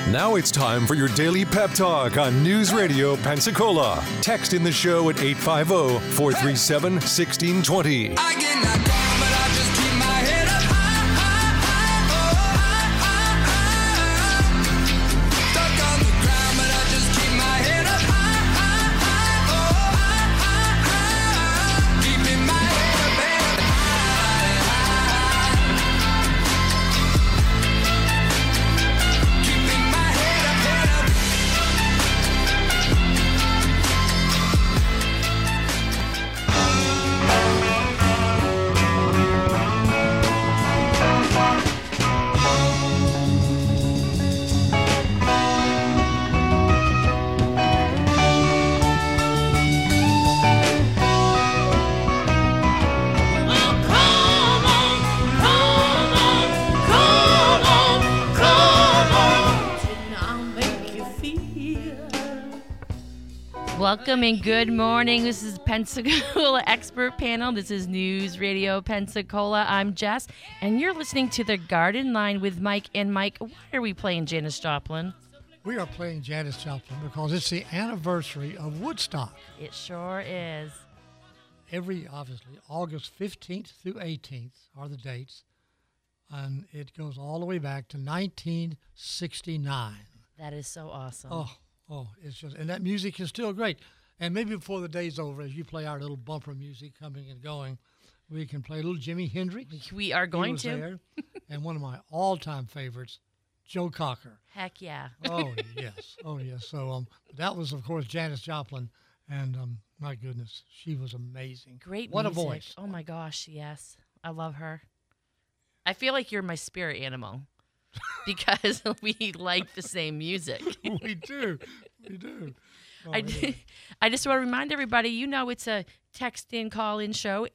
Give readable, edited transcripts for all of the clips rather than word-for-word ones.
Now it's time for your daily pep talk on News Radio Pensacola. Text in the show at 850-437-1620. I get knocked down, but I just keep my head up high, Stuck on the ground, but I just keep my head up high, Keeping my head up high. Keeping my head up, Welcome and good morning. This is Pensacola Expert Panel. This is News Radio Pensacola. I'm Jess, and you're listening to The Garden Line with Mike. And Mike, why are we playing Janis Joplin? We are playing Janis Joplin because it's the anniversary of Woodstock. It sure is. Obviously, August 15th through 18th are the dates, and it goes all the way back to 1969. That is so awesome. Oh, it's just, and that music is still great. And maybe before the day's over, as you play our little bumper music coming and going, we can play a little Jimi Hendrix. We are going He was to. there. And one of my all-time favorites, Joe Cocker. Heck yeah. Oh, yes. Oh, yes. So that was, of course, Janis Joplin. And my goodness, she was amazing. Great What music. a voice. Oh, my gosh, yes. I love her. I feel like you're my spirit animal because we like the same music. We do. We do. Oh, I just want to remind everybody, it's a text-in, call-in show,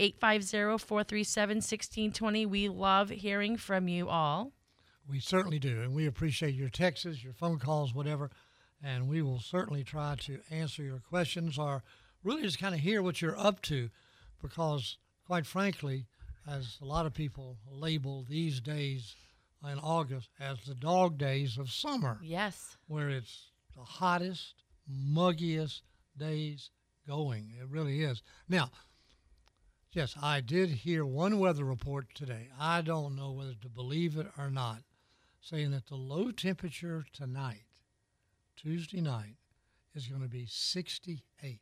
850-437-1620. We love hearing from you all. We certainly do, and we appreciate your texts, your phone calls, whatever, and we will certainly try to answer your questions or really just kind of hear what you're up to because, quite frankly, as a lot of people label these days in August as the dog days of summer. Yes. Where it's the hottest, muggiest days going. It really is. Now, yes, I did hear one weather report today. I don't know whether to believe it or not, saying that the low temperature tonight, Tuesday night, is going to be 68.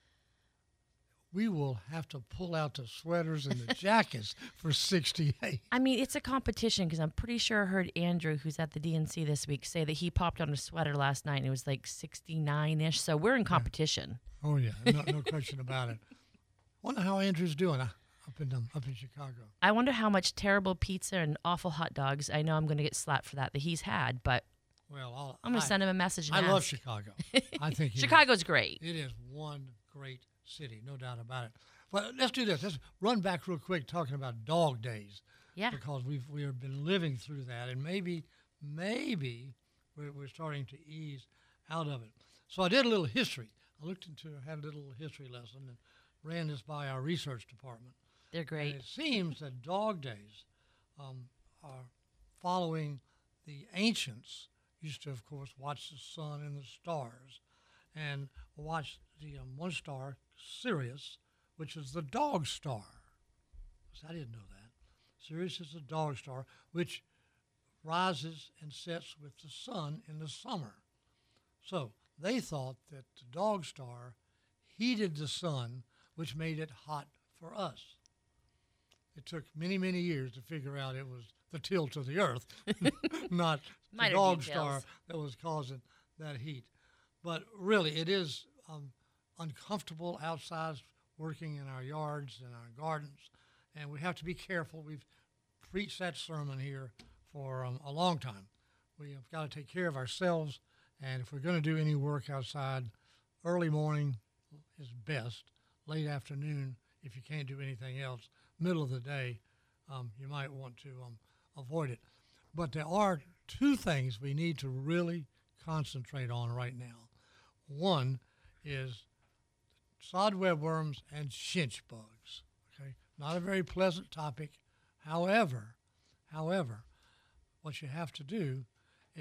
We will have to pull out the sweaters and the jackets for 68. I mean, it's a competition because I'm pretty sure I heard Andrew, who's at the DNC this week, say that he popped on a sweater last night and it was like 69-ish. So we're in competition. Oh, yeah. No question about it. Wonder how Andrew's doing up in Chicago. I wonder how much terrible pizza and awful hot dogs, I know I'm going to get slapped for that he's had, but well, I'm going to send him a message and I ask. love Chicago. I think Chicago's great. It is one great city, no doubt about it. But let's do this. Let's run back real quick talking about dog days. Yeah. Because we have been living through that, and maybe we're starting to ease out of it. So I did a little history. Had a little history lesson and ran this by our research department. They're great. And it seems that dog days are following the ancients used to, of course, watch the sun and the stars and watch the one star, Sirius, which is the dog star. I didn't know that. Sirius is the dog star, which rises and sets with the sun in the summer. So they thought that the dog star heated the sun, which made it hot for us. It took many, many years to figure out it was the tilt of the earth, not the dog star that was causing that heat. But really, it is uncomfortable outside working in our yards and our gardens, and we have to be careful. We've preached that sermon here for a long time. We have got to take care of ourselves, and if we're going to do any work outside, early morning is best. Late afternoon, if you can't do anything else, middle of the day, you might want to avoid it. But there are two things we need to really concentrate on right now. One is sod webworms and chinch bugs. Okay, not a very pleasant topic. However, what you have to do is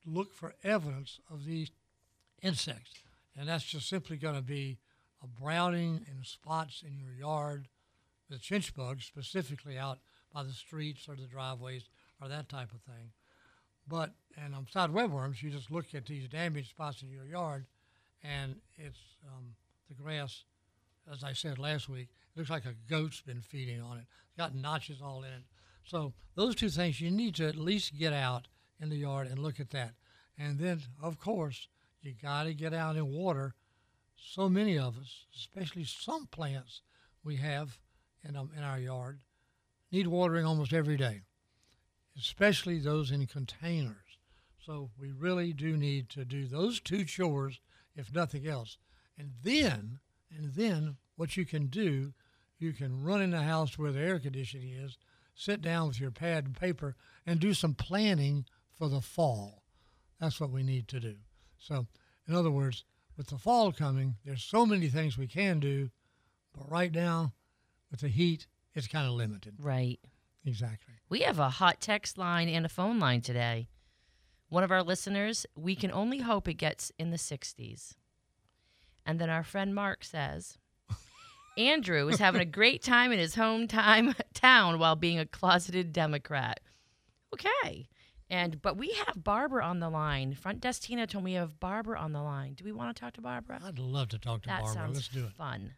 look for evidence of these insects. And that's just simply going to be a browning in spots in your yard, the chinch bugs specifically out by the streets or the driveways or that type of thing. And on side webworms, you just look at these damaged spots in your yard, and it's the grass, as I said last week, it looks like a goat's been feeding on it. It's got notches all in it. So those two things, you need to at least get out in the yard and look at that. And then, of course, you got to get out and water. So many of us, especially some plants we have in our yard, need watering almost every day, especially those in containers. So we really do need to do those two chores, if nothing else. And then what you can do, you can run in the house where the air conditioning is, sit down with your pad and paper, and do some planning for the fall. That's what we need to do. So, in other words, with the fall coming, there's so many things we can do, but right now, with the heat, it's kind of limited. Right. Exactly. We have a hot text line and a phone line today. One of our listeners, we can only hope it gets in the 60s. And then our friend Mark says, Andrew is having a great time in his town while being a closeted Democrat. Okay. But we have Barbara on the line. Front desk Tina told me we have Barbara on the line. Do we want to talk to Barbara? I'd love to talk to that Barbara. Sounds Let's do it. Fun.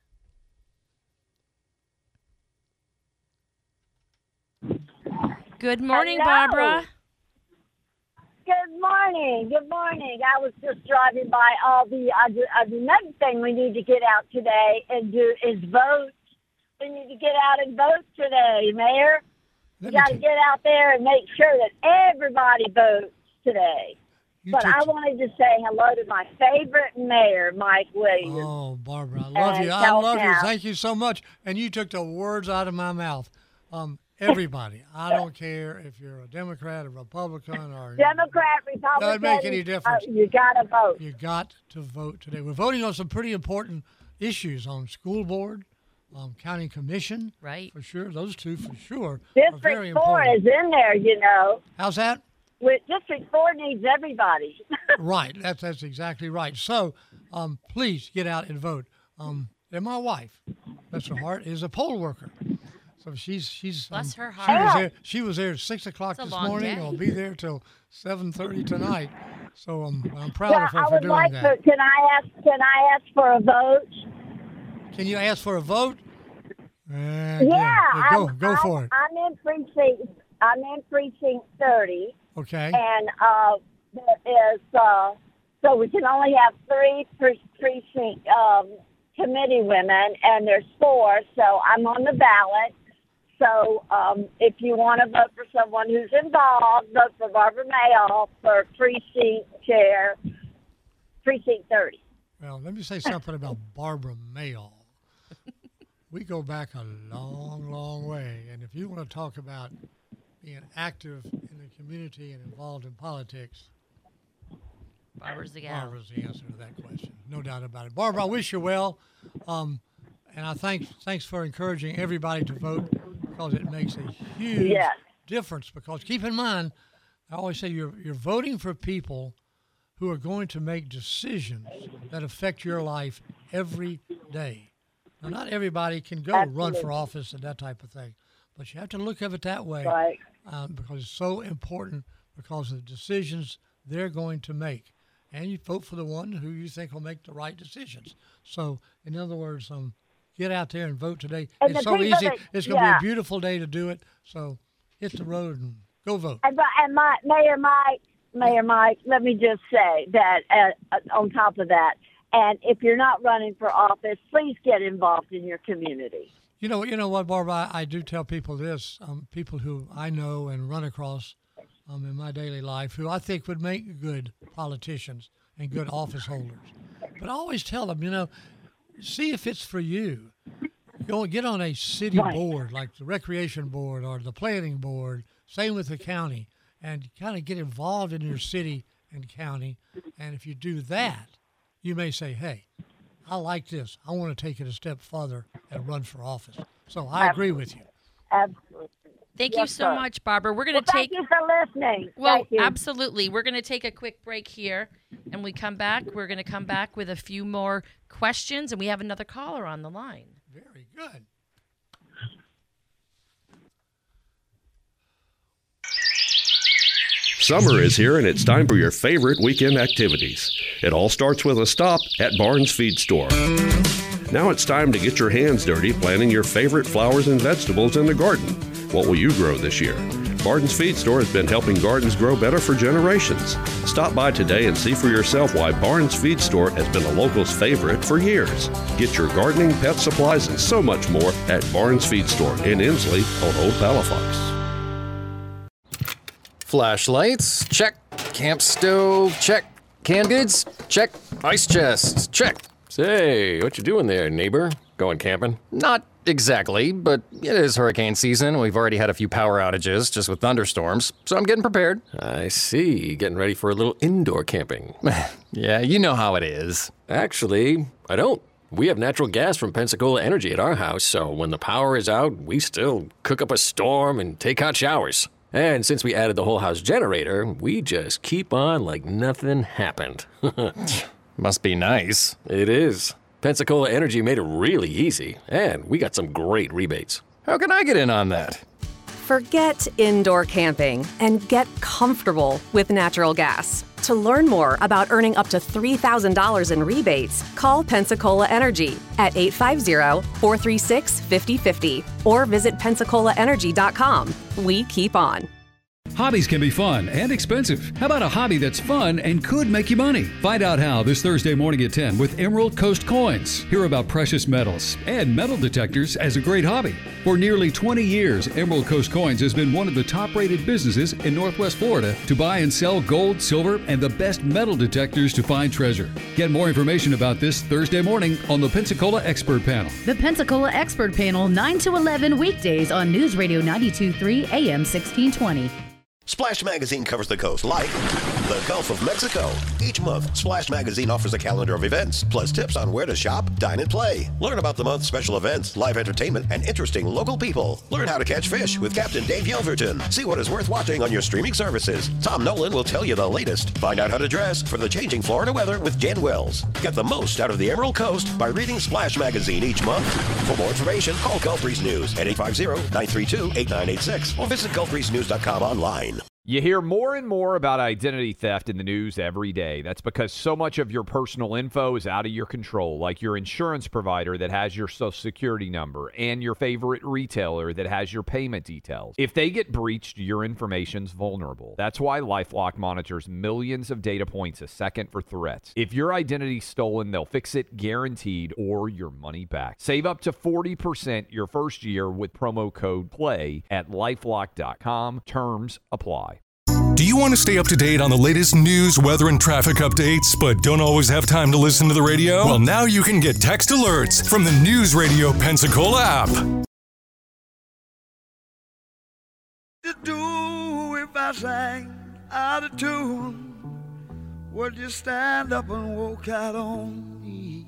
Good morning, Hello. Barbara. Good morning. Good morning. I was just driving by all the another thing we need to get out today and do is vote. We need to get out and vote today, Mayor. You got to get out there and make sure that everybody votes today. But I wanted to say hello to my favorite mayor, Mike Williams. Oh, Barbara, I love you. I love you. Thank you so much. And you took the words out of my mouth. Everybody. I don't care if you're a Democrat, a Republican, or Democrat, Republican. Doesn't make any difference. You got to vote. You got to vote today. We're voting on some pretty important issues on school board, county commission. Right. For sure. Those two for sure are very District 4 important. is in there, you know. How's that? District 4 needs everybody. Right. That's exactly right. So please get out and vote. And my wife, bless her heart, is a poll worker. So she's Bless her heart. She was there at 6 o'clock It's a this long morning. day. I'll be there till 7:30 tonight. So I'm proud of her I for would doing like that. to. Can I ask for a vote? Can you ask for a vote? Yeah. Go for it. I'm in precinct 30, Okay. and there is so we can only have 3 precinct committee women, and there's 4. So I'm on the ballot. So if you want to vote for someone who's involved, vote for Barbara Mayall for precinct chair, precinct 30. Well, let me say something about Barbara Mayall. We go back a long, long way. And if you want to talk about being active in the community and involved in politics, Barbara's the gal. Barbara's the answer to that question. No doubt about it. Barbara, I wish you well. And I thanks for encouraging everybody to vote, because it makes a huge difference. Because keep in mind, I always say you're voting for people who are going to make decisions that affect your life every day. Now, not everybody can go run for office and that type of thing, but you have to look at it that way, Right. Because it's so important, because of the decisions they're going to make. And you vote for the one who you think will make the right decisions. So, in other words, get out there and vote today. And it's the so people easy. that- It's going to be a beautiful day to do it. So, hit the road and go vote. And Mayor Mike, let me just say that on top of that, and if you're not running for office, please get involved in your community. You know what, Barbara? I do tell people this. People who I know and run across in my daily life, who I think would make good politicians and good office holders. But I always tell them, see if it's for you. Go get on a city board, like the recreation board or the planning board. Same with the county, and kind of get involved in your city and county. And if you do that, you may say, hey, I like this. I want to take it a step further and run for office. So I agree with you. Absolutely. Thank you Yes, so sir. much, Barbara. We're going Well, to thank take. you for listening. Well, Thank you. absolutely. We're going to take a quick break here, and we come back. We're going to come back with a few more questions, and we have another caller on the line. Very good. Summer is here and it's time for your favorite weekend activities. It all starts with a stop at Barnes Feed Store. Now it's time to get your hands dirty planting your favorite flowers and vegetables in the garden. What will you grow this year? Barnes Feed Store has been helping gardens grow better for generations. Stop by today and see for yourself why Barnes Feed Store has been a local's favorite for years. Get your gardening, pet supplies, and so much more at Barnes Feed Store in Inslee on Old Palafox. Flashlights, check. Camp stove, check. Canned goods, check. Ice chest, check. Say, what you doing there, neighbor? Going camping? Not exactly, but it is hurricane season. We've already had a few power outages just with thunderstorms, so I'm getting prepared. I see. Getting ready for a little indoor camping. Yeah, you know how it is. Actually, I don't. We have natural gas from Pensacola Energy at our house, so when the power is out, we still cook up a storm and take hot showers. And since we added the whole house generator, we just keep on like nothing happened. Must be nice. It is. Pensacola Energy made it really easy, and we got some great rebates. How can I get in on that? Forget indoor camping and get comfortable with natural gas. To learn more about earning up to $3,000 in rebates, call Pensacola Energy at 850-436-5050 or visit PensacolaEnergy.com. We keep on. Hobbies can be fun and expensive. How about a hobby that's fun and could make you money? Find out how this Thursday morning at 10 with Emerald Coast Coins. Hear about precious metals and metal detectors as a great hobby. For nearly 20 years, Emerald Coast Coins has been one of the top-rated businesses in Northwest Florida to buy and sell gold, silver, and the best metal detectors to find treasure. Get more information about this Thursday morning on the Pensacola Expert Panel. The Pensacola Expert Panel, 9 to 11 weekdays on News Radio 92.3 AM 1620. Splash Magazine covers the coast like the Gulf of Mexico. Each month, Splash Magazine offers a calendar of events, plus tips on where to shop, dine, and play. Learn about the month's special events, live entertainment, and interesting local people. Learn how to catch fish with Captain Dave Yelverton. See what is worth watching on your streaming services. Tom Nolan will tell you the latest. Find out how to dress for the changing Florida weather with Jen Wells. Get the most out of the Emerald Coast by reading Splash Magazine each month. For more information, call Gulf Breeze News at 850-932-8986 or visit GulfBreezeNews.com online. You hear more and more about identity theft in the news every day. That's because so much of your personal info is out of your control, like your insurance provider that has your social security number and your favorite retailer that has your payment details. If they get breached, your information's vulnerable. That's why LifeLock monitors millions of data points a second for threats. If your identity's stolen, they'll fix it guaranteed or your money back. Save up to 40% your first year with promo code PLAY at LifeLock.com. Terms apply. Do you want to stay up to date on the latest news, weather, and traffic updates, but don't always have time to listen to the radio? Well, now you can get text alerts from the News Radio Pensacola app. To do if I sang out of tune, would you stand up and walk out on me?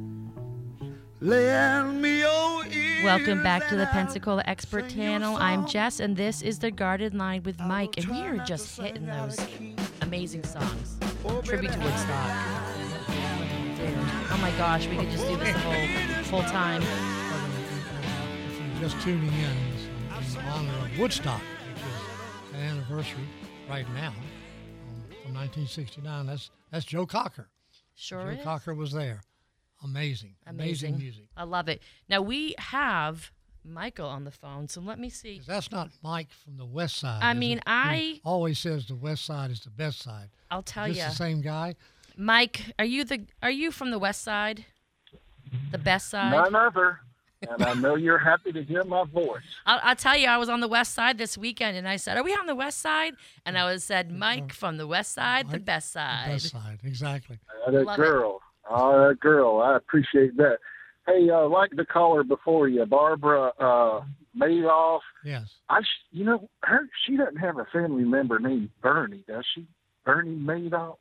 Lend me your ears. Welcome back to the Pensacola Expert Panel. I'm Jess, and this is the Garden Line with Mike, and we are just hitting those amazing songs. Tribute to Woodstock. Dude, oh my gosh, we could just do this the whole time. If you're just tuning in, it's in honor of Woodstock, which is an anniversary right now from 1969. That's Joe Cocker. Sure is. Joe Cocker was there. Amazing music. I love it. Now we have Michael on the phone, so let me see. That's not Mike from the West Side. I mean, He always says the West Side is the best side. I'll tell you. Is this the same guy? Mike, are you from the West Side? The best side? None other. And I know you're happy to hear my voice. I'll tell you, I was on the West Side this weekend, and I said, "Are we on the West Side?" And I said, "Mike from the West Side, the best side." The best side, exactly. That girl. Oh, that girl. I appreciate that. Hey, like the caller before you, Barbara Madoff. Yes. She doesn't have a family member named Bernie, does she? Bernie Madoff.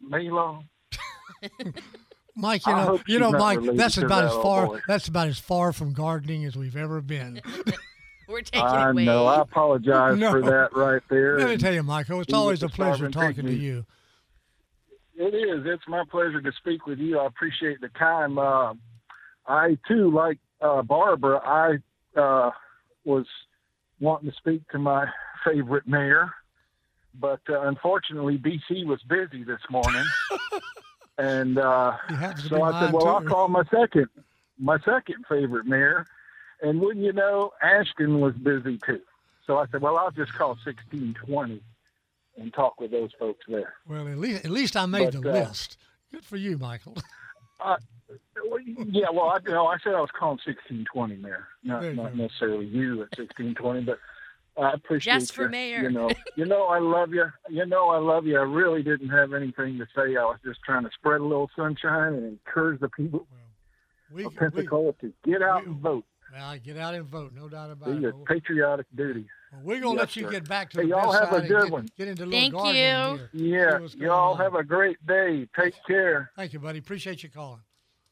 Mike, Mike, that's about as far from gardening as we've ever been. We're taking I it away. know. I apologize No. for that right there. Let me tell you, Michael, it's You always with a the pleasure sovereign talking to technique. you. It is. It's my pleasure to speak with you. I appreciate the time. I, too, like Barbara, I was wanting to speak to my favorite mayor, but unfortunately, BC was busy this morning. And so I said, well, I'll call my second favorite mayor. And wouldn't you know, Ashton was busy, too. So I said, well, I'll just call 1620 and talk with those folks there. Well, at least I made the list. Good for you, Michael. Yeah, well, I said I was calling 1620, Mayor, not necessarily you at 1620, but I appreciate Just for you. mayor. You know, I love you. I love you. I really didn't have anything to say. I was just trying to spread a little sunshine and encourage the people of Pensacola to get out and vote. Well, get out and vote, no doubt about Do it. your patriotic duty. Well, we're going to let you sir. get back to Hey, the y'all best have a side good and one. get into a Thank little gardening you. here. Yeah, See what's going y'all on. have a great day. Take care. Thank you, buddy. Appreciate you calling.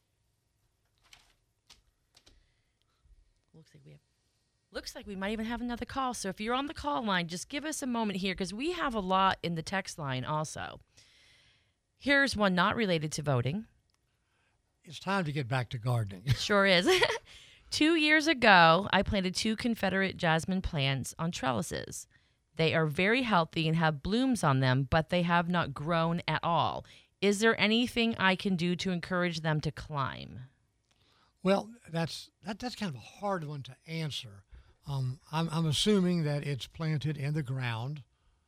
Looks like we might even have another call. So if you're on the call line, just give us a moment here because we have a lot in the text line also. Here's one not related to voting. It's time to get back to gardening. Sure is. 2 years ago, I planted 2 Confederate jasmine plants on trellises. They are very healthy and have blooms on them, but they have not grown at all. Is there anything I can do to encourage them to climb? Well, that's kind of a hard one to answer. I'm assuming that it's planted in the ground.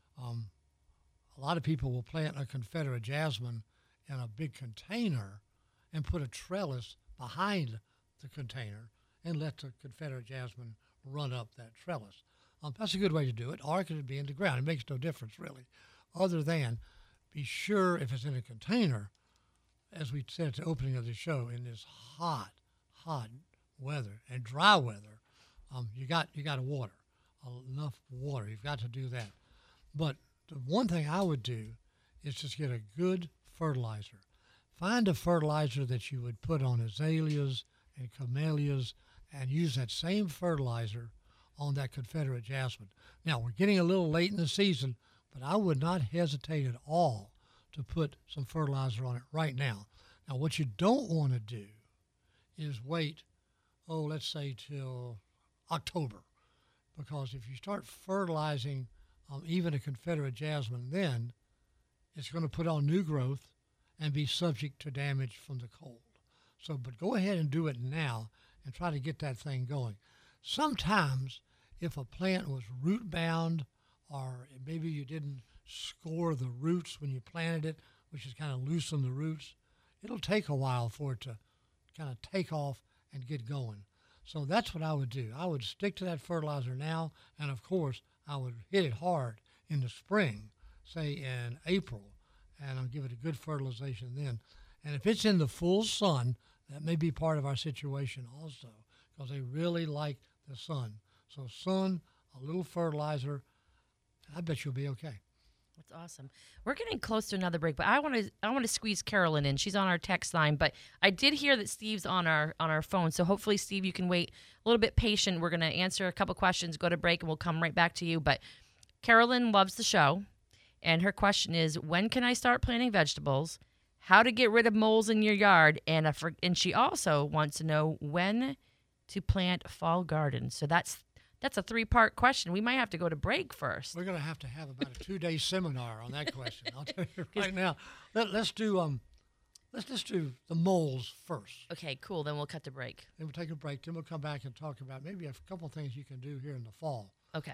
A lot of people will plant a Confederate jasmine in a big container and put a trellis behind the container and let the Confederate jasmine run up that trellis. That's a good way to do it, or it could be in the ground. It makes no difference, really, other than be sure if it's in a container, as we said at the opening of the show, in this hot weather and dry weather, you got to water, enough water. You've got to do that. But the one thing I would do is just get a good fertilizer. Find a fertilizer that you would put on azaleas and camellias and use that same fertilizer on that Confederate jasmine. Now, we're getting a little late in the season, but I would not hesitate at all to put some fertilizer on it right now. Now, what you don't want to do is wait, let's say till October, because if you start fertilizing even a Confederate jasmine, then it's going to put on new growth and be subject to damage from the cold. So, but go ahead and do it now and try to get that thing going. Sometimes if a plant was root bound, or maybe you didn't score the roots when you planted it, which is kind of loosen the roots, it'll take a while for it to kind of take off and get going. So that's what I would do. I would stick to that fertilizer now, and of course, I would hit it hard in the spring, say in April, and I'll give it a good fertilization then. And if it's in the full sun, that may be part of our situation also, because they really like the sun. So sun, a little fertilizer, I bet you'll be okay. That's awesome. We're getting close to another break, but I want to squeeze Carolyn in. She's on our text line, but I did hear that Steve's on our phone. So hopefully, Steve, you can wait a little bit patient. We're going to answer a couple questions, go to break, and we'll come right back to you. But Carolyn loves the show, and her question is, when can I start planting vegetables? How to get rid of moles in your yard, and she also wants to know when to plant fall gardens. So that's a 3-part question. We might have to go to break first. We're going to have about a 2-day seminar on that question. I'll tell you right now. Let's do the moles first. Okay, cool. Then we'll cut to break. Then we'll take a break. Then we'll come back and talk about maybe a couple of things you can do here in the fall. Okay.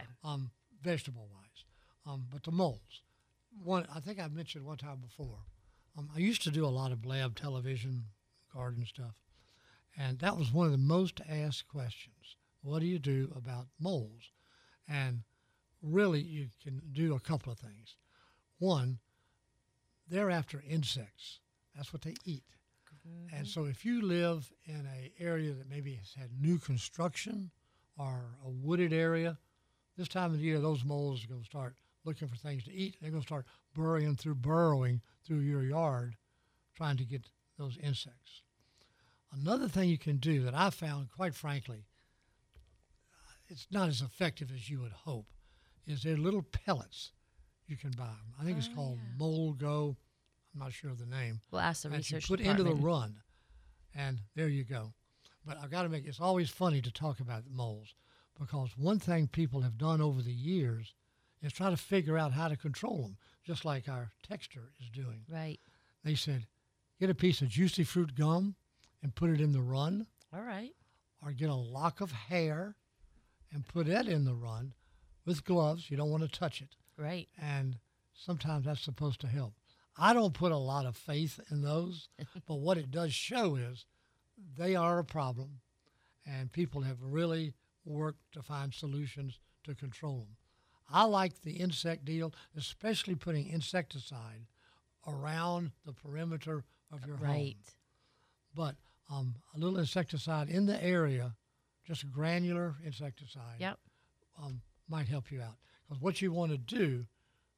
Vegetable-wise. But the moles. I think I mentioned one time before. I used to do a lot of blab television, garden stuff, and that was one of the most asked questions. What do you do about moles? And really, you can do a couple of things. One, they're after insects. That's what they eat. Mm-hmm. And so if you live in an area that maybe has had new construction or a wooded area, this time of the year, those moles are going to start looking for things to eat. They're going to start burrowing through your yard, trying to get those insects. Another thing you can do that I found, quite frankly, it's not as effective as you would hope, is they're little pellets you can buy. I think it's called Mold Go. I'm not sure of the name. We'll ask the research put department. into the run, and there you go. But I've got to it's always funny to talk about moles, because one thing people have done over the years is try to figure out how to control them, just like our texter is doing. Right. They said, get a piece of Juicy Fruit gum and put it in the run. All right. Or get a lock of hair and put that in the run with gloves. You don't want to touch it. Right. And sometimes that's supposed to help. I don't put a lot of faith in those, but what it does show is they are a problem, and people have really worked to find solutions to control them. I like the insect deal, especially putting insecticide around the perimeter of your home. Right. But a little insecticide in the area, just a granular insecticide, might help you out. Because what you want to do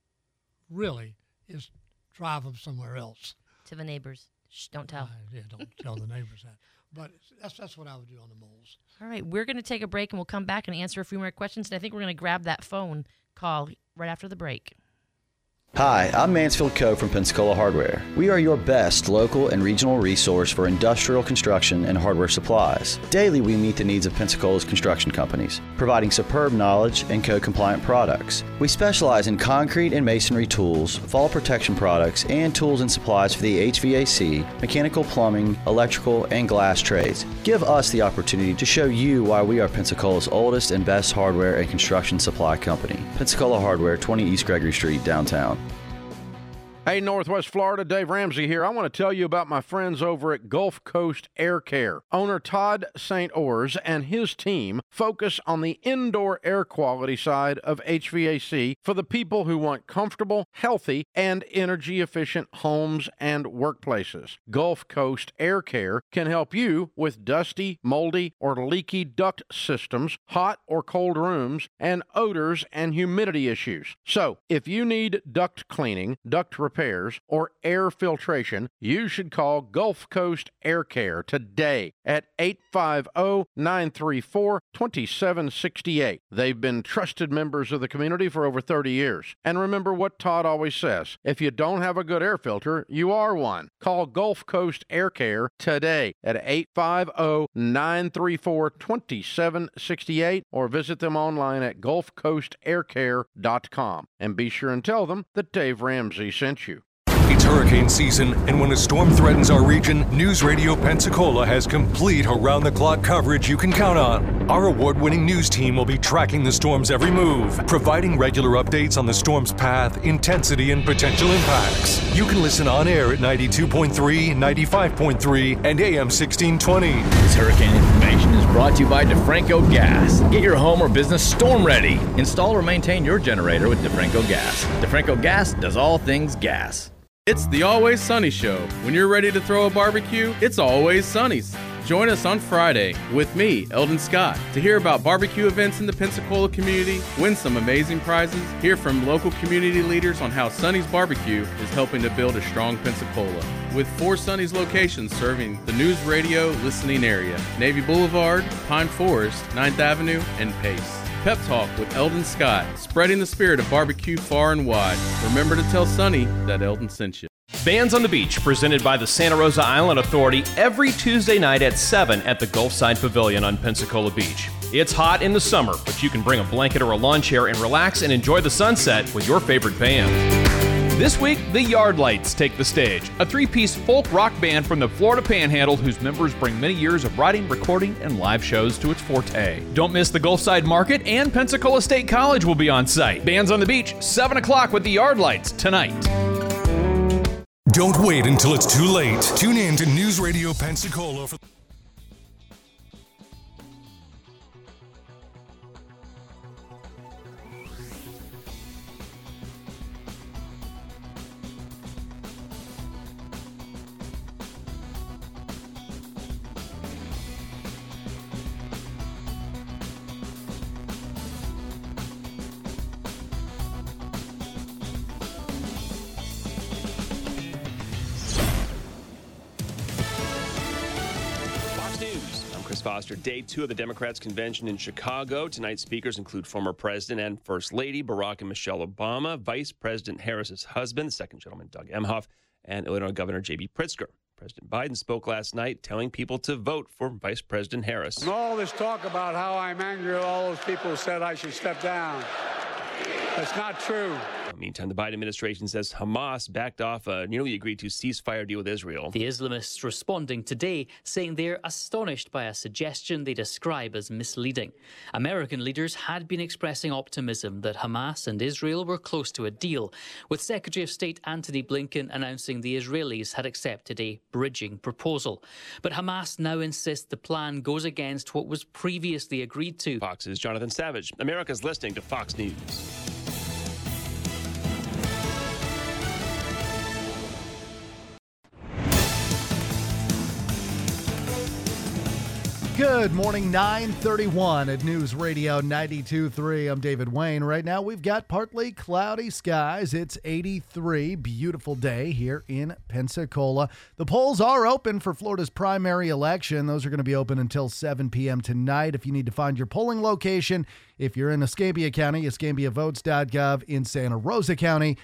really is drive them somewhere else. To the neighbors. Shh, don't tell. Don't tell the neighbors that. But that's what I would do on the moles. All right, we're going to take a break, and we'll come back and answer a few more questions. And I think we're going to grab that phone call right after the break. Hi, I'm Mansfield Coe from Pensacola Hardware. We are your best local and regional resource for industrial construction and hardware supplies. Daily, we meet the needs of Pensacola's construction companies, providing superb knowledge and code-compliant products. We specialize in concrete and masonry tools, fall protection products, and tools and supplies for the HVAC, mechanical, plumbing, electrical, and glass trades. Give us the opportunity to show you why we are Pensacola's oldest and best hardware and construction supply company. Pensacola Hardware, 20 East Gregory Street, downtown. Hey, Northwest Florida, Dave Ramsey here. I want to tell you about my friends over at Gulf Coast Air Care. Owner Todd St. Ors and his team focus on the indoor air quality side of HVAC for the people who want comfortable, healthy, and energy-efficient homes and workplaces. Gulf Coast Air Care can help you with dusty, moldy, or leaky duct systems, hot or cold rooms, and odors and humidity issues. So, if you need duct cleaning, duct repairs, or air filtration, you should call Gulf Coast Air Care today at 850-934-2768. They've been trusted members of the community for over 30 years. And remember what Todd always says, if you don't have a good air filter, you are one. Call Gulf Coast Air Care today at 850-934-2768 or visit them online at gulfcoastaircare.com. And be sure and tell them that Dave Ramsey sent you. It's hurricane season, and when a storm threatens our region, News Radio Pensacola has complete around-the-clock coverage you can count on. Our award-winning news team will be tracking the storm's every move, providing regular updates on the storm's path, intensity, and potential impacts. You can listen on air at 92.3, 95.3, and AM 1620. This hurricane information is brought to you by DeFranco Gas. Get your home or business storm ready. Install or maintain your generator with DeFranco Gas. DeFranco Gas does all things gas. It's the Always Sunny Show. When you're ready to throw a barbecue, it's Always Sunny's. Join us on Friday with me, Eldon Scott, to hear about barbecue events in the Pensacola community, win some amazing prizes, hear from local community leaders on how Sunny's Barbecue is helping to build a strong Pensacola. With 4 Sunny's locations serving the News Radio listening area, Navy Boulevard, Pine Forest, 9th Avenue, and Pace. Pep Talk with Eldon Scott, spreading the spirit of barbecue far and wide. Remember to tell Sonny that Eldon sent you. Bands on the Beach, presented by the Santa Rosa Island Authority, every Tuesday night at 7 at the Gulfside Pavilion on Pensacola Beach. It's hot in the summer, but you can bring a blanket or a lawn chair and relax and enjoy the sunset with your favorite band. This week, the Yardlights take the stage, a 3-piece folk rock band from the Florida Panhandle whose members bring many years of writing, recording, and live shows to its forte. Don't miss the Gulfside Market, and Pensacola State College will be on site. Bands on the Beach, 7 o'clock with the Yardlights tonight. Don't wait until it's too late. Tune in to News Radio Pensacola for... Chris Foster. Day 2 of the Democrats' convention in Chicago. Tonight's speakers include former President and First Lady Barack and Michelle Obama, Vice President Harris's husband, the second gentleman Doug Emhoff, and Illinois Governor J.B. Pritzker. President Biden spoke last night telling people to vote for Vice President Harris. And all this talk about how I'm angry at all those people who said I should step down. That's not true. Meantime, the Biden administration says Hamas backed off a nearly agreed-to ceasefire deal with Israel. The Islamists responding today, saying they're astonished by a suggestion they describe as misleading. American leaders had been expressing optimism that Hamas and Israel were close to a deal, with Secretary of State Antony Blinken announcing the Israelis had accepted a bridging proposal. But Hamas now insists the plan goes against what was previously agreed to. Fox's Jonathan Savage. America's listening to Fox News. Good morning, 9:31 at News Radio 92.3. I'm David Wayne. Right now we've got partly cloudy skies. It's 83. Beautiful day here in Pensacola. The polls are open for Florida's primary election. Those are going to be open until 7 p.m. tonight. If you need to find your polling location, if you're in Escambia County, escambiavotes.gov. In Santa Rosa County,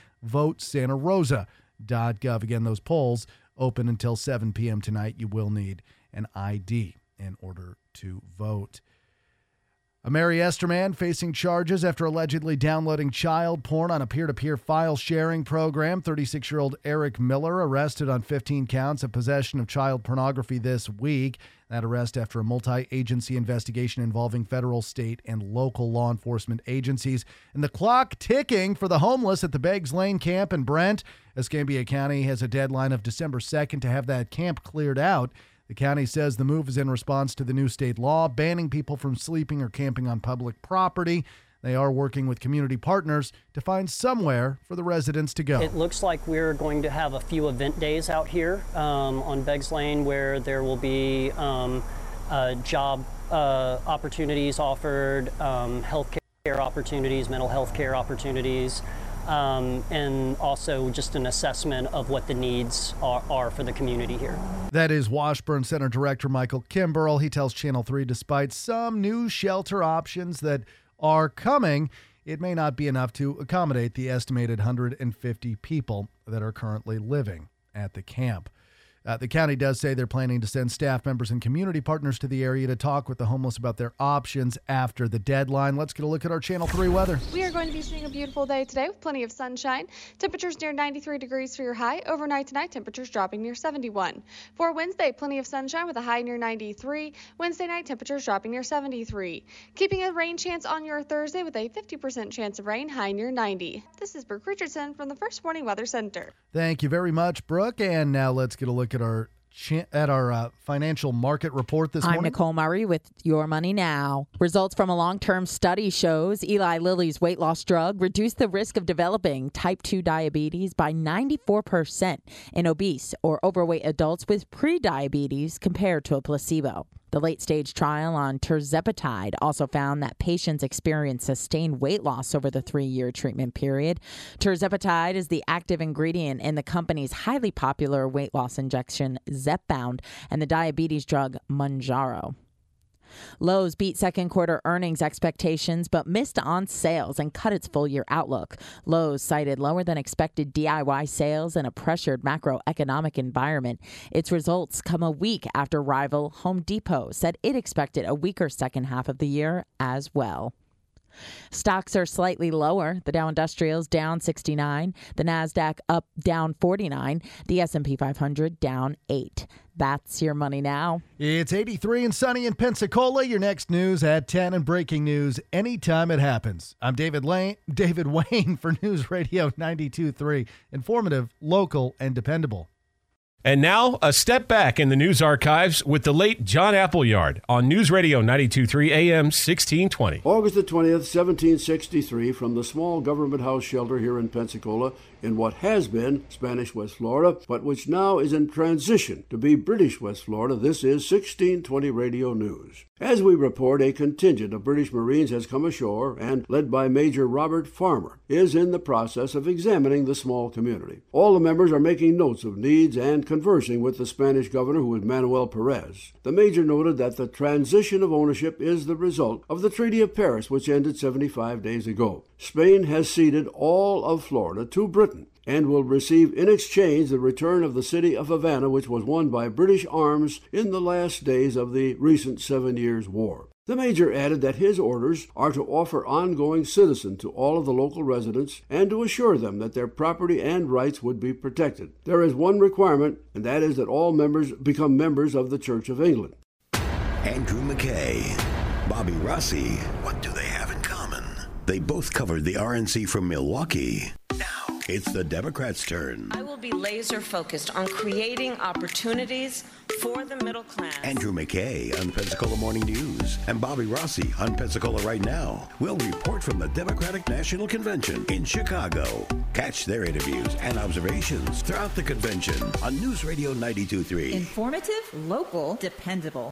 votesantarosa.gov. Again, those polls open until 7 p.m. tonight. You will need an ID in order to vote. A Mary Esterman facing charges after allegedly downloading child porn on a peer-to-peer file sharing program. 36-year-old Eric Miller arrested on 15 counts of possession of child pornography this week. That arrest after a multi-agency investigation involving federal, state, and local law enforcement agencies. And the clock ticking for the homeless at the Beggs Lane camp in Brent. Escambia County has a deadline of December 2nd to have that camp cleared out. The county says the move is in response to the new state law banning people from sleeping or camping on public property. They are working with community partners to find somewhere for the residents to go. It looks like we're going to have a few event days out here on Beggs Lane where there will be job opportunities offered, health care opportunities, mental health care opportunities, and also just an assessment of what the needs are for the community here. That is Washburn Center Director Michael Kimbrell. He tells Channel 3 despite some new shelter options that are coming, it may not be enough to accommodate the estimated 150 people that are currently living at the camp. The county does say they're planning to send staff members and community partners to the area to talk with the homeless about their options after the deadline. Let's get a look at our Channel 3 weather. We are going to be seeing a beautiful day today with plenty of sunshine. Temperatures near 93 degrees for your high. Overnight tonight, temperatures dropping near 71. For Wednesday, plenty of sunshine with a high near 93. Wednesday night, temperatures dropping near 73. Keeping a rain chance on your Thursday with a 50% chance of rain, high near 90. This is Brooke Richardson from the First Warning Weather Center. Thank you very much, Brooke. And now let's get a look at our financial market report this morning. I'm Nicole Murray with Your Money Now. Results from a long-term study shows Eli Lilly's weight loss drug reduced the risk of developing type 2 diabetes by 94% in obese or overweight adults with prediabetes compared to a placebo. The late-stage trial on tirzepatide also found that patients experienced sustained weight loss over the 3-year treatment period. Tirzepatide is the active ingredient in the company's highly popular weight loss injection Zepbound and the diabetes drug Mounjaro. Lowe's beat second quarter earnings expectations but missed on sales and cut its full year outlook. Lowe's cited lower than expected DIY sales and a pressured macroeconomic environment. Its results come a week after rival Home Depot said it expected a weaker second half of the year as well. Stocks are slightly lower. The Dow Industrials down 69, the Nasdaq up down 49, the S&P 500 down 8. That's Your Money Now. It's 83 and sunny in Pensacola. Your next news at 10 and breaking news anytime it happens. I'm David Wayne for News Radio 92.3. Informative, local, and dependable. And now, a step back in the news archives with the late John Appleyard on News Radio 92.3 AM 1620. August the 20th, 1763, from the small government house shelter here in Pensacola, in what has been Spanish West Florida, but which now is in transition to be British West Florida. This is 1620 Radio News. As we report, a contingent of British Marines has come ashore and, led by Major Robert Farmer, is in the process of examining the small community. All the members are making notes of needs and conversing with the Spanish governor, who is Manuel Perez. The Major noted that the transition of ownership is the result of the Treaty of Paris, which ended 75 days ago. Spain has ceded all of Florida to Britain and will receive in exchange the return of the city of Havana, which was won by British arms in the last days of the recent 7 Years' War. The Major added that his orders are to offer ongoing citizenship to all of the local residents and to assure them that their property and rights would be protected. There is one requirement, and that is that all members become members of the Church of England. Andrew McKay, Bobby Rossi, what do they have in common? They both covered the RNC from Milwaukee. Now it's the Democrats' turn. I will be laser focused on creating opportunities for the middle class. Andrew McKay on Pensacola Morning News and Bobby Rossi on Pensacola Right Now will report from the Democratic National Convention in Chicago. Catch their interviews and observations throughout the convention on News Radio 92.3. Informative, local, dependable.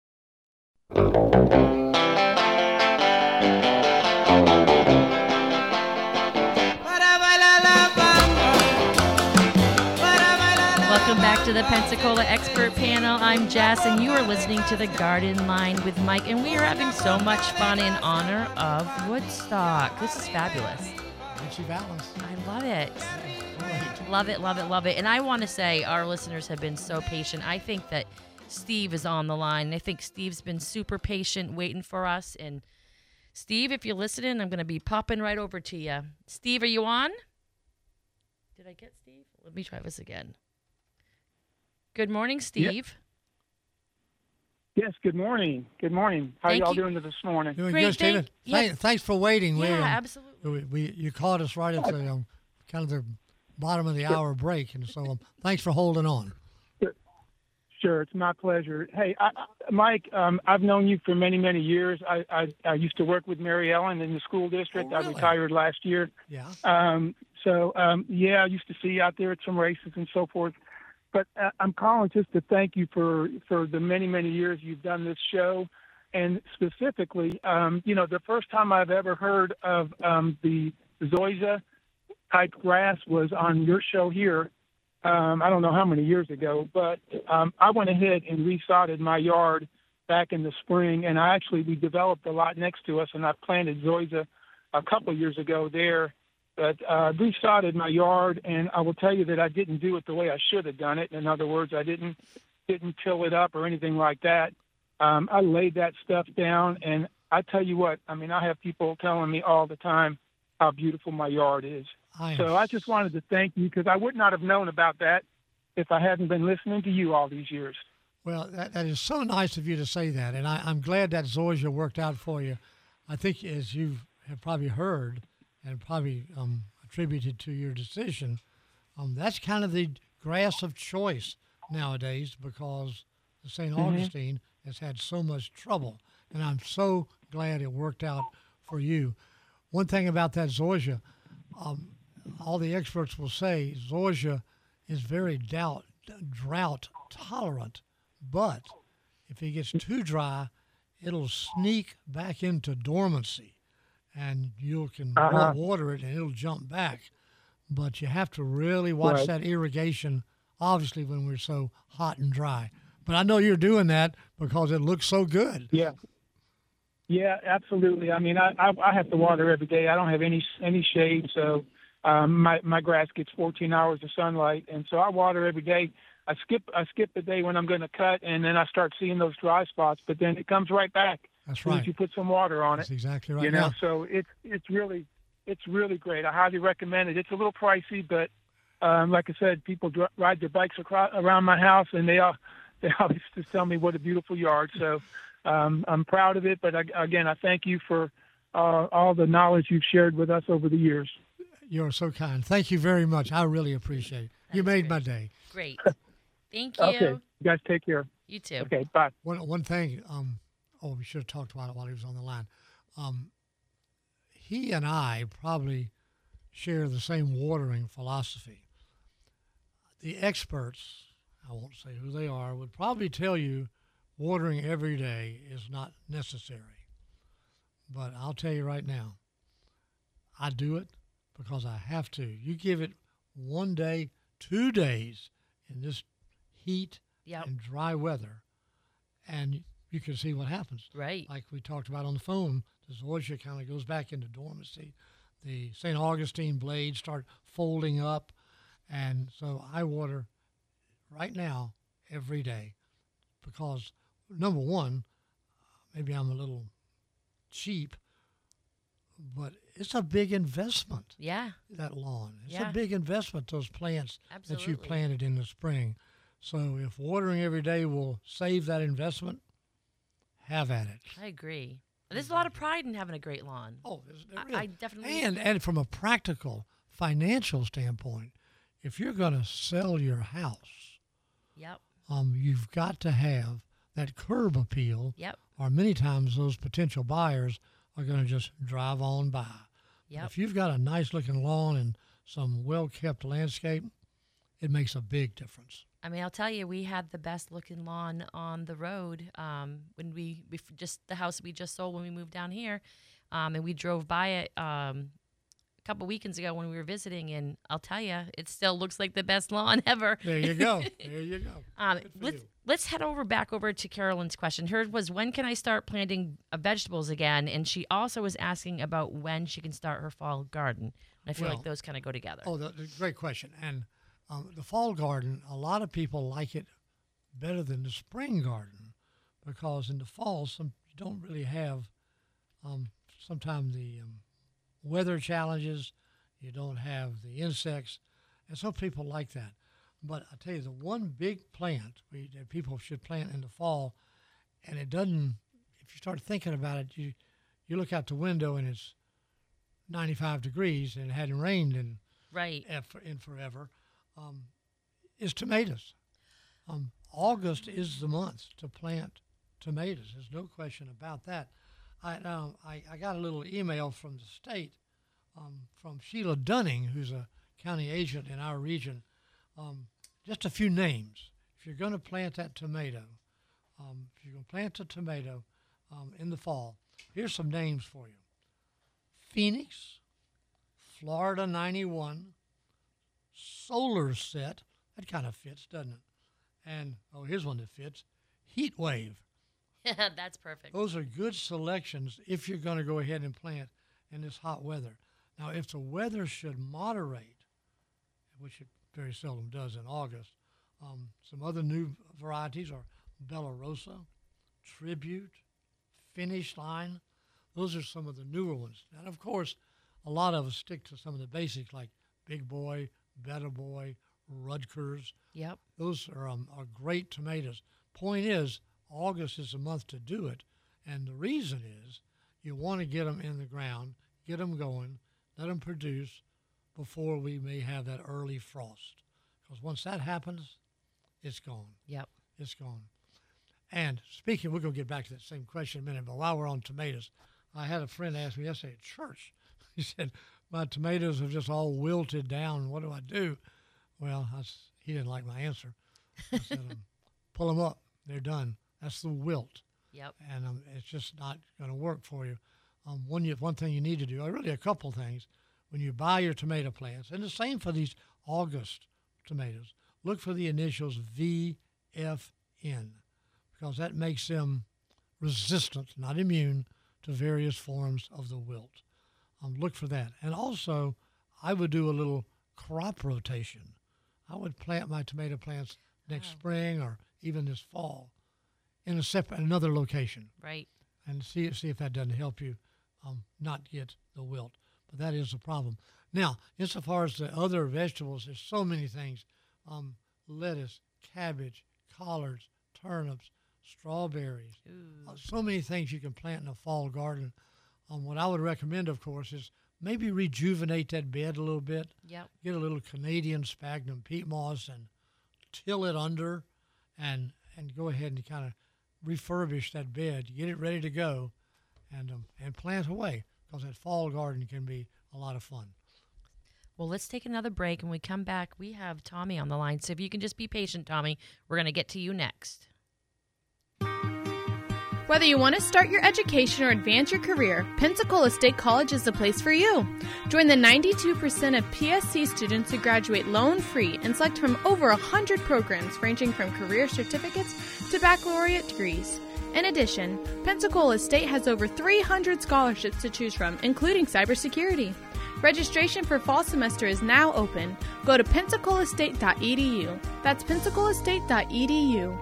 Welcome back to the Pensacola Expert Panel. I'm Jess, and you are listening to The Garden Line with Mike, and we are having so much fun in honor of Woodstock. This is fabulous. Richie Valens. I love it. Great. Love it, love it, love it. And I want to say our listeners have been so patient. I think that Steve is on the line. I think Steve's been super patient waiting for us. And Steve, if you're listening, I'm going to be popping right over to you. Steve, are you on? Did I get Steve? Let me try this again. Good morning, Steve. Yes, good morning. Good morning. How are y'all doing this morning? Doing good, Stephen. Thanks for waiting. Yeah, absolutely. You caught us right at the kind of the bottom of the hour break, and so thanks for holding on. Sure, it's my pleasure. Hey, Mike, I've known you for many, many years. I used to work with Mary Ellen in the school district. Oh, really? I retired last year. Yeah. I used to see you out there at some races and so forth. But I'm calling just to thank you for the many, many years you've done this show. And specifically, the first time I've ever heard of the zoysia type grass was on your show here. I don't know how many years ago, but I went ahead and resodded my yard back in the spring, and we developed a lot next to us, and I planted zoysia a couple years ago there. But I resodded my yard, and I will tell you that I didn't do it the way I should have done it. In other words, I didn't till it up or anything like that. I laid that stuff down, and I tell you what, I have people telling me all the time how beautiful my yard is. So I just wanted to thank you, because I would not have known about that if I hadn't been listening to you all these years. Well, that is so nice of you to say that, and I'm glad that zoysia worked out for you. I think, as you have probably heard and probably attributed to your decision, that's kind of the grass of choice nowadays, because the St. Augustine has had so much trouble, and I'm so glad it worked out for you. One thing about that zoysia, all the experts will say zoysia is very drought tolerant, but if it gets too dry, it'll sneak back into dormancy, and you can water it and it'll jump back. But you have to really watch that irrigation, obviously, when we're so hot and dry. But I know you're doing that because it looks so good. Yeah, absolutely. I have to water every day. I don't have any shade, so my grass gets 14 hours of sunlight, and so I water every day. I skip the day when I'm going to cut, and then I start seeing those dry spots, but then it comes right back. That's right. If you put some water on That's it. exactly right. Now, so it's really great. I highly recommend it. It's a little pricey, but like I said, people ride their bikes around my house, and they always just tell me what a beautiful yard. So I'm proud of it. But again, I thank you for all the knowledge you've shared with us over the years. You're so kind. Thank you very much. I really appreciate it. You made my day. Great. Thank you. Okay. You guys take care. You too. Okay, bye. One thing, we should have talked about it while he was on the line. He and I probably share the same watering philosophy. The experts, I won't say who they are, would probably tell you watering every day is not necessary. But I'll tell you right now, I do it because I have to. You give it 1 day, 2 days in this heat and dry weather, and you can see what happens. Right. Like we talked about on the phone, the zoysia kind of goes back into dormancy. The St. Augustine blades start folding up, and so I water right now every day because, number one, maybe I'm a little cheap, but it's a big investment. Yeah. That lawn. It's Yeah. a big investment, those plants that you Absolutely. planted in the spring. So if watering every day will save that investment, have at it. I agree. There's a lot of pride in having a great lawn. Oh, I definitely. And from a practical financial standpoint, if you're going to sell your house, Yep. You've got to have that curb appeal. Yep. Or many times those potential buyers are going to just drive on by. Yep. If you've got a nice looking lawn and some well kept landscape, it makes a big difference. I mean, I'll tell you, we had the best looking lawn on the road when we just the house we just sold when we moved down here, and we drove by it a couple weekends ago when we were visiting, and I'll tell you, it still looks like the best lawn ever. There you go. There you go. Let's head back over to Carolyn's question. Hers was, when can I start planting vegetables again? And she also was asking about when she can start her fall garden. And I feel like those kind of go together. Oh, great question. And the fall garden, a lot of people like it better than the spring garden because in the fall, you don't really have sometimes the weather challenges. You don't have the insects. And some people like that. But I tell you, the one big plant that people should plant in the fall, and it doesn't, if you start thinking about it, you look out the window and it's 95 degrees and it hadn't rained in forever, is tomatoes. August is the month to plant tomatoes. There's no question about that. I got a little email from the state from Sheila Dunning, who's a county agent in our region. Just a few names. If you're going to plant that tomato, in the fall, here's some names for you. Phoenix, Florida 91, Solar Set. That kind of fits, doesn't it? And, here's one that fits. Heat Wave. That's perfect. Those are good selections if you're going to go ahead and plant in this hot weather. Now, if the weather should moderate, which it very seldom does in August, some other new varieties are Bella Rosa, Tribute, Finish Line. Those are some of the newer ones. And, of course, a lot of us stick to some of the basics like Big Boy, Better Boy, Rutgers. Yep. Those are great tomatoes. Point is, August is the month to do it, and the reason is you want to get them in the ground, get them going, let them produce before we may have that early frost. Because once that happens, it's gone. Yep. It's gone. And speaking, we're going to get back to that same question in a minute, but while we're on tomatoes, I had a friend ask me yesterday at church. He said, my tomatoes have just all wilted down. What do I do? Well, he didn't like my answer. I said, pull them up. They're done. That's the wilt. Yep. And it's just not going to work for you. One thing you need to do, or really a couple things, when you buy your tomato plants, and the same for these August tomatoes, look for the initials VFN because that makes them resistant, not immune, to various forms of the wilt. Look for that. And also, I would do a little crop rotation. I would plant my tomato plants next spring or even this fall in another location. Right. And see if that doesn't help you not get the wilt. But that is the problem. Now, insofar as the other vegetables, there's so many things. Lettuce, cabbage, collards, turnips, strawberries. So many things you can plant in a fall garden. What I would recommend, of course, is maybe rejuvenate that bed a little bit. Yep. Get a little Canadian sphagnum peat moss and till it under and go ahead and kind of refurbish that bed, get it ready to go, and plant away because that fall garden can be a lot of fun. Well, let's take another break. When we come back, we have Tommy on the line. So if you can just be patient, Tommy, we're going to get to you next. Whether you want to start your education or advance your career, Pensacola State College is the place for you. Join the 92% of PSC students who graduate loan-free and select from over 100 programs ranging from career certificates to baccalaureate degrees. In addition, Pensacola State has over 300 scholarships to choose from, including cybersecurity. Registration for fall semester is now open. Go to pensacolaState.edu. That's pensacolaState.edu.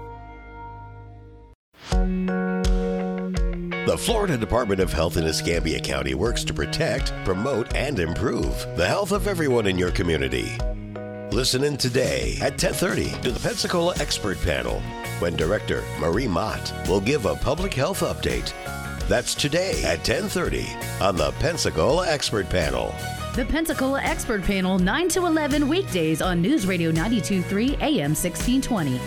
The Florida Department of Health in Escambia County works to protect, promote, and improve the health of everyone in your community. Listen in today at 10:30 to the Pensacola Expert Panel, when Director Marie Mott will give a public health update. That's today at 10:30 on the Pensacola Expert Panel. The Pensacola Expert Panel, 9 to 11 weekdays on News Radio 92.3 AM 1620.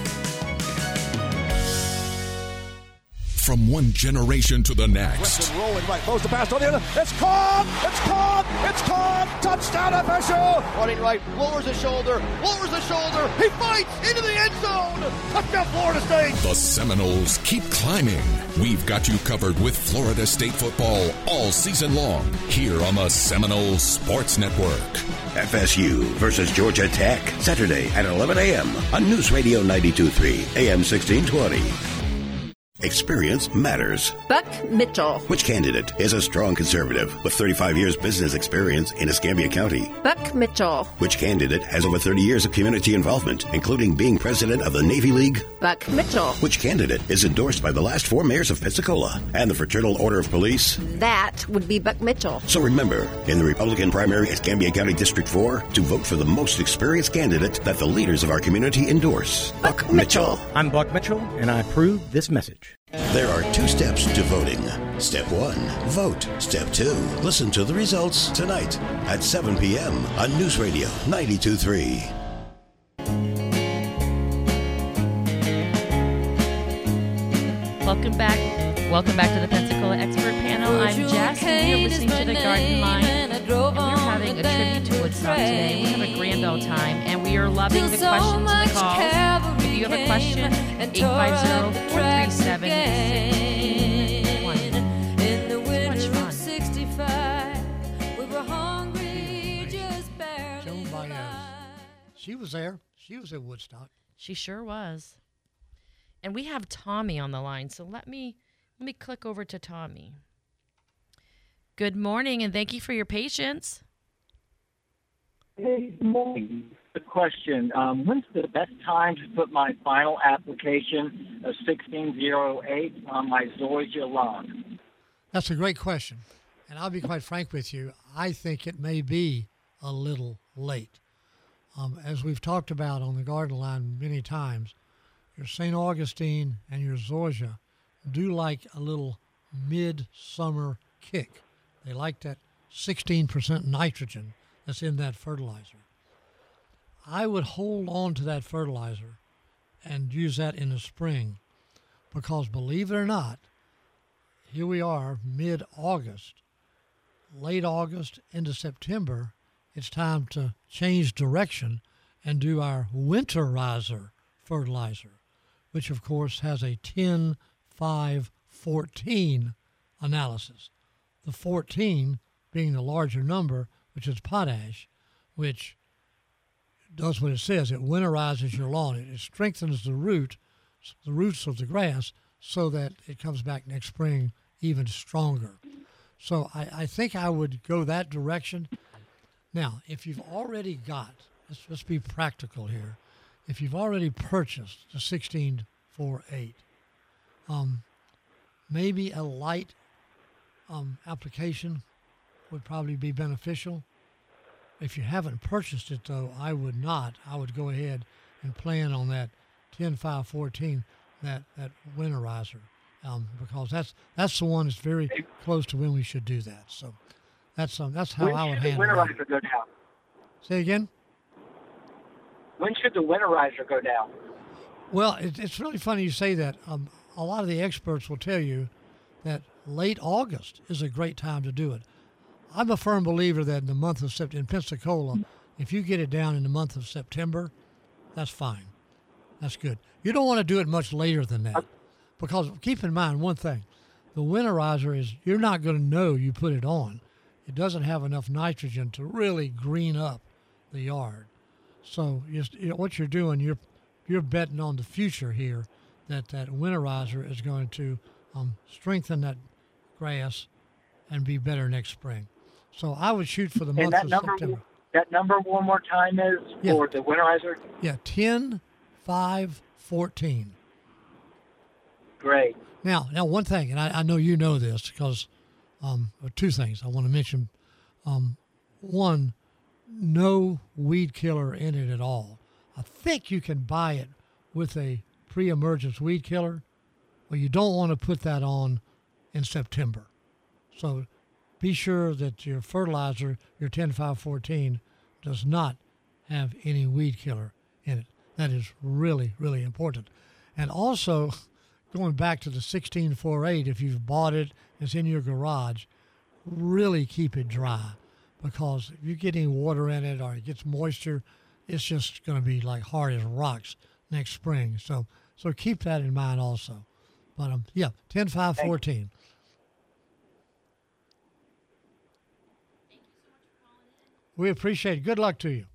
From one generation to the next. Weston rolling right, throws the pass on the other. It's caught! It's caught! It's caught! Touchdown official! Running right, lowers the shoulder, he fights into the end zone! Touchdown Florida State! The Seminoles keep climbing. We've got you covered with Florida State football all season long here on the Seminoles Sports Network. FSU versus Georgia Tech, Saturday at 11 a.m. on News Radio 92.3 AM 1620. Experience matters. Buck Mitchell. Which candidate is a strong conservative with 35 years business experience in Escambia County? Buck Mitchell. Which candidate has over 30 years of community involvement, including being president of the Navy League? Buck Mitchell. Which candidate is endorsed by the last 4 mayors of Pensacola and the Fraternal Order of Police? That would be Buck Mitchell. So remember, in the Republican primary Escambia County District 4, to vote for the most experienced candidate that the leaders of our community endorse, Buck Mitchell. I'm Buck Mitchell, and I approve this message. There are 2 steps to voting. Step 1, vote. Step 2, listen to the results tonight at 7 p.m. on News Radio 92.3. Welcome back. Welcome back to the Pensacola Expert Panel. I'm Jess, and you're listening to The Garden Line. And we're having a tribute to Woodstock today. We have a grand old time, and we are loving the questions and the calls. If you have a question, 850-437-6661. It's much fun. Joan Baez. She was there. She was at Woodstock. She sure was. And we have Tommy on the line, so let me click over to Tommy. Good morning, and thank you for your patience. Hey, good morning. The question, when's the best time to put my final application of 1608 on my Georgia loan? That's a great question. And I'll be quite frank with you. I think it may be a little late. As we've talked about on the Garden Line many times, your St. Augustine and your Georgia do like a little mid-summer kick. They like that 16% nitrogen that's in that fertilizer. I would hold on to that fertilizer and use that in the spring because, believe it or not, here we are mid-August, late August into September. It's time to change direction and do our winterizer fertilizer, which of course has a 10-5-14 analysis. The 14 being the larger number, which is potash, which does what it says. It winterizes your lawn. It strengthens the roots of the grass so that it comes back next spring even stronger. So I think I would go that direction. Now, if you've already got, let's be practical here. If you've already purchased the 1648, maybe a light application would probably be beneficial. If you haven't purchased it, though, I would not. I would go ahead and plan on that 10-5-14, that winterizer, because that's the one that's very close to when we should do that. So that's how I would handle it. When should the winterizer go down? Say again? When should the winterizer go down? Well, it's really funny you say that. A lot of the experts will tell you that late August is a great time to do it. I'm a firm believer that in the month of September, in Pensacola, If you get it down in the month of September, that's fine. That's good. You don't want to do it much later than that, because keep in mind one thing. The winterizer is, you're not going to know you put it on. It doesn't have enough nitrogen to really green up the yard. So what you're doing, you're betting on the future here, that winterizer is going to strengthen that grass and be better next spring. So I would shoot for the month of September. That number one more time is for the winterizer? Yeah, 10, 5, 14. Great. Now one thing, and I know you know this, because two things I want to mention. One, no weed killer in it at all. I think you can buy it with a pre-emergence weed killer, but you don't want to put that on in September. So be sure that your fertilizer, your 10-5-14, does not have any weed killer in it. That is really, really important. And also, going back to the 16-4-8, if you've bought it, it's in your garage, really keep it dry, because if you get any water in it or it gets moisture, it's just going to be like hard as rocks next spring. So keep that in mind also. But 10-5-14. We appreciate it. Good luck to you.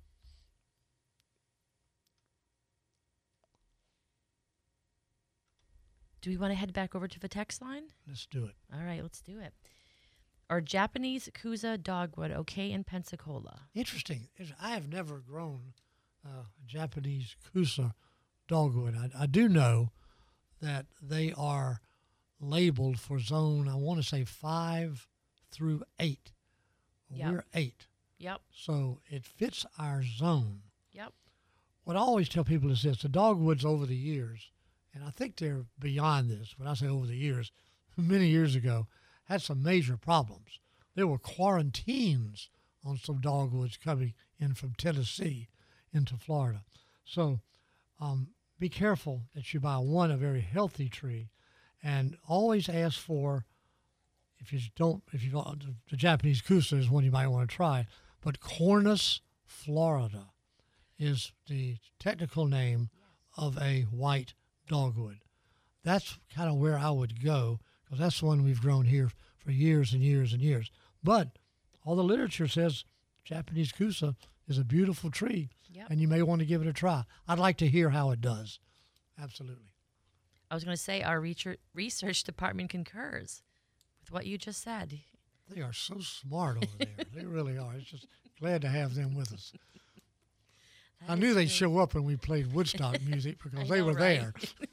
Do we want to head back over to the text line? Let's do it. All right, let's do it. Are Japanese Kusa dogwood okay in Pensacola? Interesting. I have never grown Japanese Kusa dogwood. I do know that they are labeled for zone, I want to say 5 through 8. Yep. We're 8. Yep. So it fits our zone. Yep. What I always tell people is this: the dogwoods over the years, and I think they're beyond this, when I say over the years, many years ago, had some major problems. There were quarantines on some dogwoods coming in from Tennessee into Florida. So be careful that you buy a very healthy tree, and always ask for, if you don't, the Japanese Kusa is one you might want to try, but Cornus florida is the technical name of a white dogwood. That's kind of where I would go, because that's the one we've grown here for years and years and years. But all the literature says Japanese Kusa is a beautiful tree, and you may want to give it a try. I'd like to hear how it does. Absolutely. I was going to say our research department concurs with what you just said. They are so smart over there. They really are. It's just glad to have them with us. I knew they'd show up when we played Woodstock music, because they were there.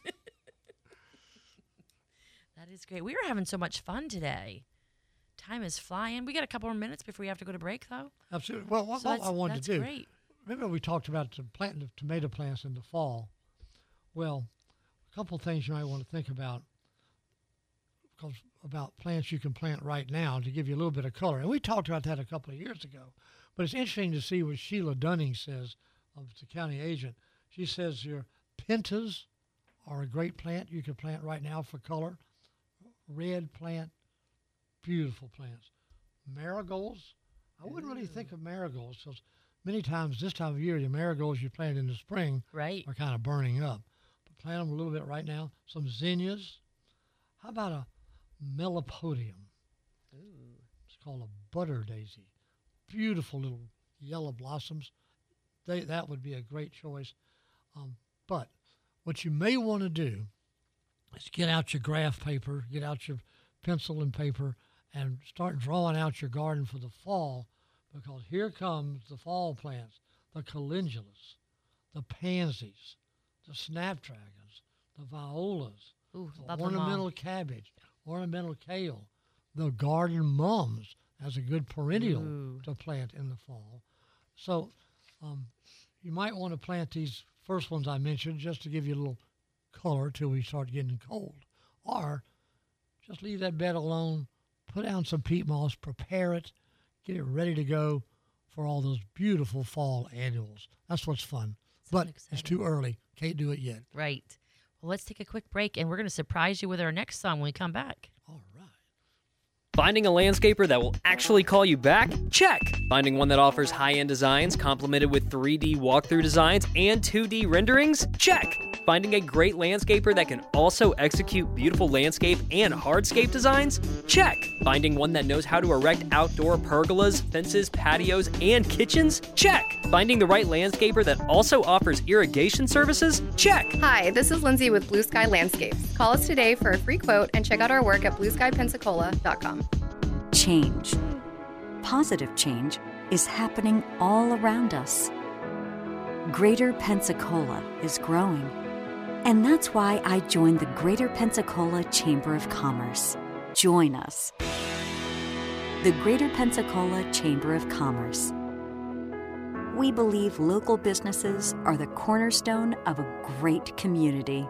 That is great. We were having so much fun today. Time is flying. We got a couple more minutes before we have to go to break, though. Absolutely. Well, what I wanted to do, great. Remember we talked about planting the tomato plants in the fall. Well, a couple of things you might want to think about, about plants you can plant right now to give you a little bit of color. And we talked about that a couple of years ago. But it's interesting to see what Sheila Dunning says, of the county agent. She says your pentas are a great plant you can plant right now for color. Red plant, beautiful plants. Marigolds, I wouldn't really think of marigolds, because many times this time of year, the marigolds you plant in the spring are kind of burning up. But plant them a little bit right now. Some zinnias. How about a melipodium? Ooh. It's called a butter daisy. Beautiful little yellow blossoms. That would be a great choice. But what you may want to do is get out your graph paper, get out your pencil and paper, and start drawing out your garden for the fall, because here comes the fall plants, the calendulas, the pansies, the snapdragons, the violas, the ornamental cabbage, ornamental kale, the garden mums as a good perennial to plant in the fall. So you might want to plant these first ones I mentioned just to give you a little color till we start getting cold. Or just leave that bed alone, put down some peat moss, prepare it, get it ready to go for all those beautiful fall annuals. That's what's fun. But it's too early. Can't do it yet. Right. Well, let's take a quick break, and we're going to surprise you with our next song when we come back. All right. Finding a landscaper that will actually call you back? Check. Finding one that offers high-end designs complemented with 3D walkthrough designs and 2D renderings? Check. Finding a great landscaper that can also execute beautiful landscape and hardscape designs? Check. Finding one that knows how to erect outdoor pergolas, fences, patios, and kitchens? Check. Finding the right landscaper that also offers irrigation services? Check. Hi, this is Lindsay with Blue Sky Landscapes. Call us today for a free quote and check out our work at blueskypensacola.com. Change. Positive change is happening all around us. Greater Pensacola is growing. And that's why I joined the Greater Pensacola Chamber of Commerce. Join us. The Greater Pensacola Chamber of Commerce. We believe local businesses are the cornerstone of a great community.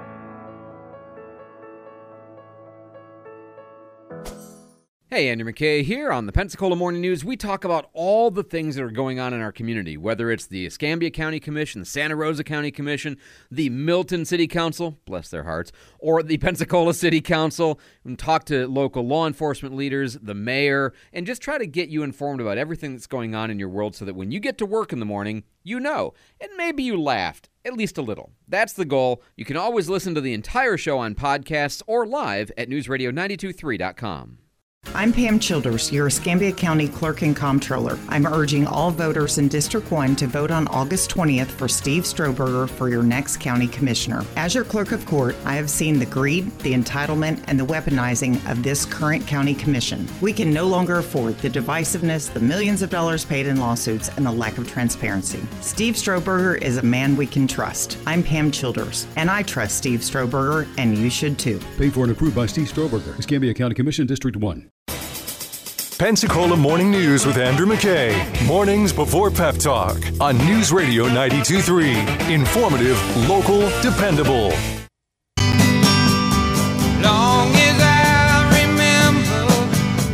Hey, Andrew McKay here on the Pensacola Morning News. We talk about all the things that are going on in our community, whether it's the Escambia County Commission, the Santa Rosa County Commission, the Milton City Council, bless their hearts, or the Pensacola City Council, and talk to local law enforcement leaders, the mayor, and just try to get you informed about everything that's going on in your world so that when you get to work in the morning, you know, and maybe you laughed, at least a little. That's the goal. You can always listen to the entire show on podcasts or live at newsradio923.com. I'm Pam Childers, your Escambia County Clerk and Comptroller. I'm urging all voters in District 1 to vote on August 20th for Steve Stroberger for your next county commissioner. As your clerk of court, I have seen the greed, the entitlement, and the weaponizing of this current county commission. We can no longer afford the divisiveness, the millions of dollars paid in lawsuits, and the lack of transparency. Steve Stroberger is a man we can trust. I'm Pam Childers, and I trust Steve Stroberger, and you should too. Paid for and approved by Steve Stroberger, Escambia County Commission, District 1. Pensacola Morning News with Andrew McKay. Mornings before Pep Talk on News Radio 92.3. Informative, local, dependable. Long as I remember,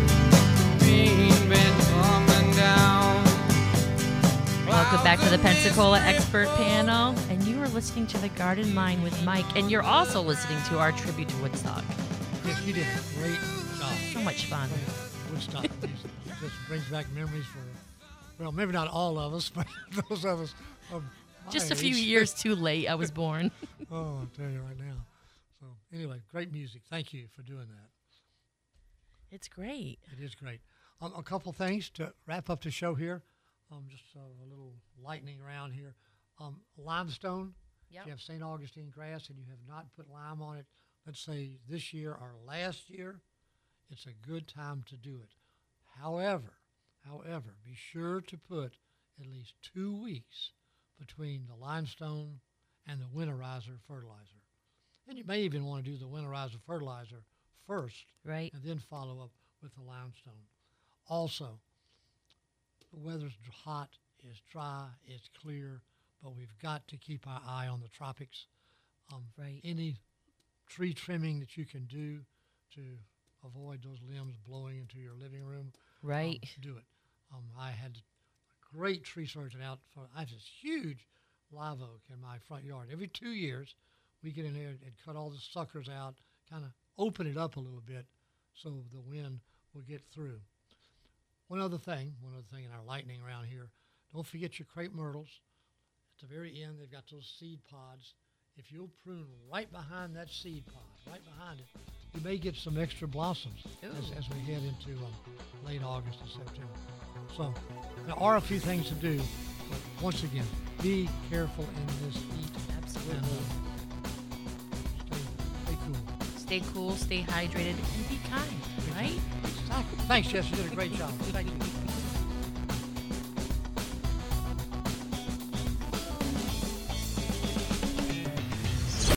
been coming down. Welcome back to the Pensacola Expert Panel. And you are listening to The Garden Line with Mike. And you're also listening to our tribute to Woodstock. Yes, you did a great job. So much fun. Woodstock just brings back memories for, well, maybe not all of us, but those of us of my just a age. few years too late, I was born. Oh, I'll tell you right now. So anyway, great music. Thank you for doing that. It's great. It is great. A couple things to wrap up the show here. Just a little lightning round here. Limestone. Yep. If you have St. Augustine grass and you have not put lime on it, let's say this year or last year, it's a good time to do it. However, be sure to put at least 2 weeks between the limestone and the winterizer fertilizer. And you may even want to do the winterizer fertilizer first, right, and then follow up with the limestone. Also, the weather's hot, it's dry, it's clear, but we've got to keep our eye on the tropics. Right. Any tree trimming that you can do to avoid those limbs blowing into your living room. Right. Do it. I had a great tree surgeon out. I have this huge live oak in my front yard. Every 2 years, we get in there and cut all the suckers out, kind of open it up a little bit so the wind will get through. One other thing in our lightning round here, don't forget your crepe myrtles. At the very end, they've got those seed pods. If you'll prune right behind that seed pod, right behind it, you may get some extra blossoms as we head into late August and September. So there are a few things to do, but once again, be careful in this heat. Absolutely. And stay cool. Stay cool, stay hydrated, and be kind, right? Exactly. Thanks, Jess. You did a great job. Thank you.